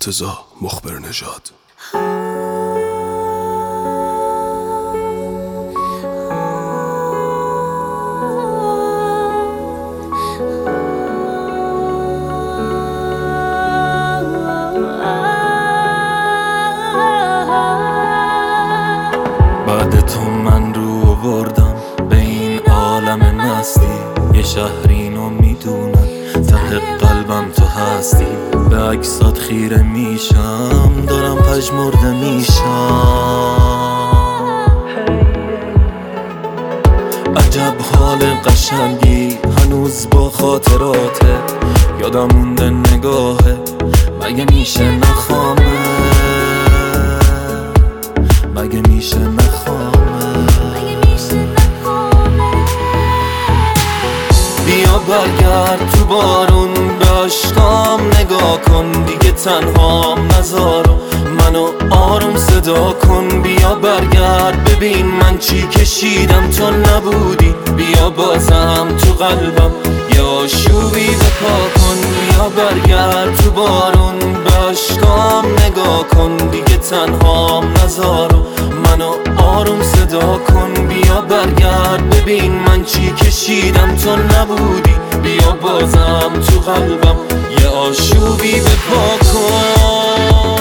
مرتضی مخبر نژاد. بعد تو من رو آوردم به این عالم مستی، یه شهرینو میدونم ته قلبم تو هستی. به عکسات خیره میشم، دارم پژمرده میشم. عجب حال قشنگی هنوز با خاطراته، یادم مونده نگاهه مگه میشه نخوامه، مگه میشه نخوامه. بیا برگرد تو بارون به عشقام نگاه کن، دیگه تنهام نذارو منو آروم صدا کن. بیا برگرد ببین من چی کشیدم تو نبودی، بیا بازم تو قلبم یه آشوبی بپا کن. بیا برگرد تو بارون به عشقام نگاه کن، دیگه تنهام نذارو منو آروم صدا کن. بیا برگرد ببین من چی کشیدم تو نبودی، بیا بازم تو قلبم یه آشوبی بپا کن.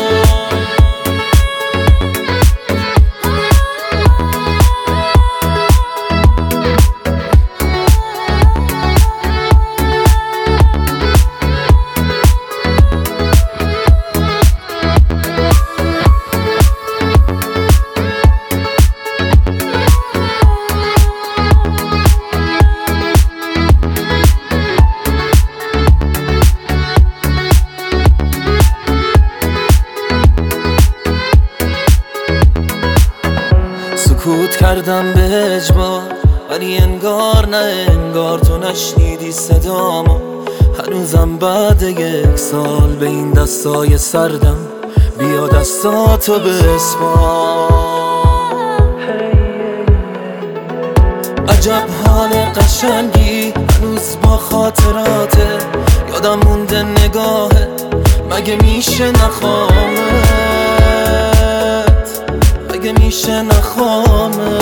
سکوت کردم به اجبار، ولی انگار نه انگار تو نشنیدی صدامو. هنوزم بعد 1 سال به این دستای سردم بیا دستاتو بسپار. عجب حال قشنگی هنوز با خاطراته، یادم مونده نگاهه مگه میشه نخوامه، مگه میشه نخوامه.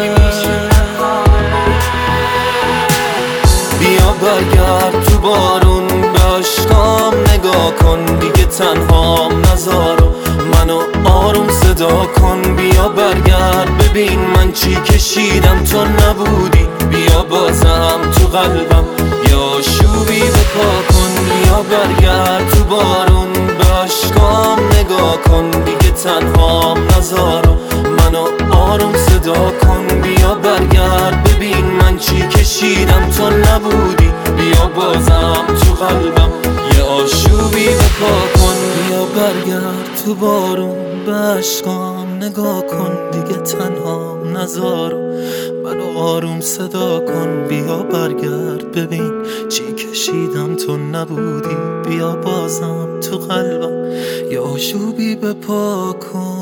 بیا برگرد تو بارون به عشقام نگاه کن، دیگه تنهام نذارو منو آروم صدا کن. بیا برگرد ببین من چی کشیدم تو نبودی، بیا بازم تو قلبم یه آشوبی بپا کن. بیا برگرد تو بارون به عشقام نگاه کن، دیگه تنهام نذارو منو آروم صدا کن. بیا برگرد ببین من چی کشیدم تو نبودی، بیا بازم تو قلبم یه آشوبی بپا کن. بیا برگرد تو بارون به عشقام نگاه کن، دیگه تنهام نذارو منو آروم صدا کن. بیا برگرد ببین چی کشیدم تو نبودی، بیا بازم تو قلبم یه آشوبی بپا کن.